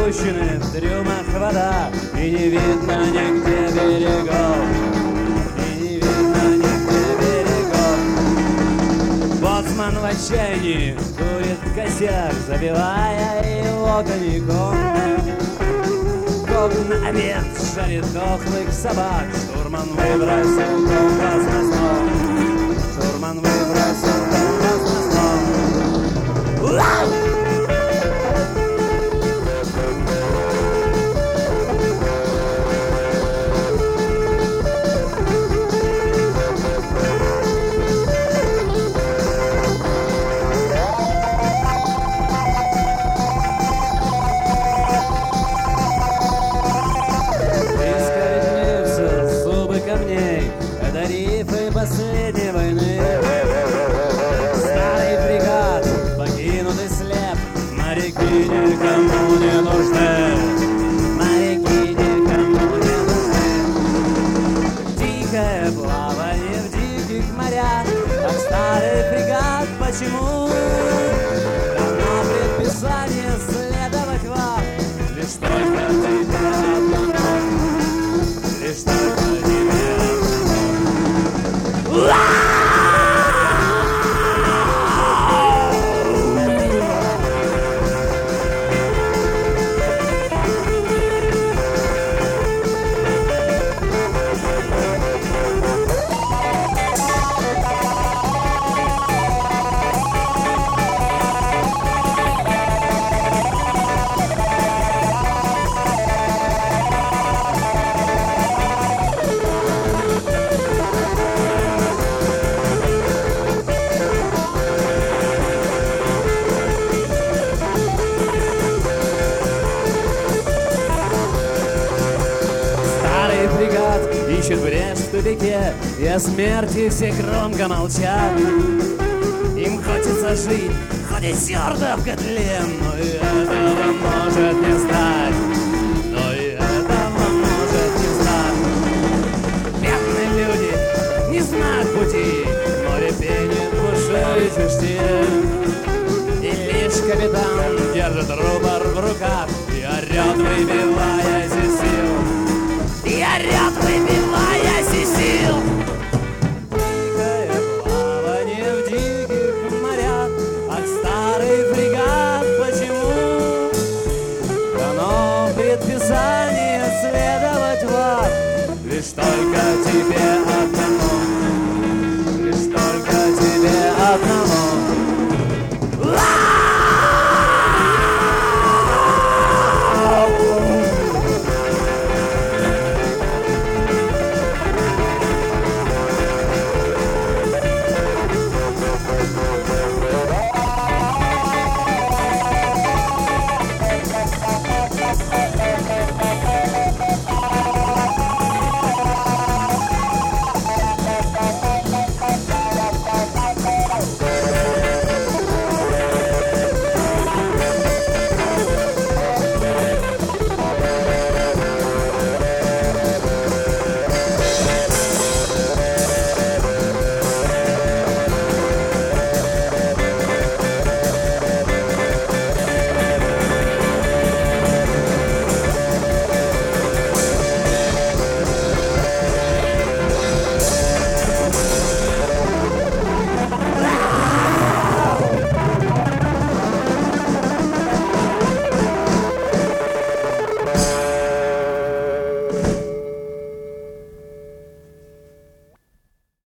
опущены в трюмах вода, и не видно нигде берегов, и не видно нигде берегов. Боцман в отчаянии курит косяк, забивая его коньяком. На обед жарит дохлых собак, штурман выбросил компас на стол, штурман выбросил компас на стол. Это рифы последней войны. Старый фрегат, покинутый слеп, моряки никому не нужны, моряки никому не нужны. Тихое плавание в диких морях, как старый фрегат, почему? Дано предписание следовать вам, лишь только тебе одному, лишь только тебе одному. Ищет брешь в тупике, и о смерти все громко молчат. Им хочется жить, хоть и сердо в котле, но и этого может не стать, но и этого может не стать. Бедные люди не знают пути, море пенит в уши и чеште, и лишь капитан держит рупор в руках и орет, выбиваясь из сил. И орет, выбиваясь из сил. Тихое плавание в диких морях, как старый фрегат, почему? Дано предписание следовать вам, лишь только тебе одному, лишь только тебе одному.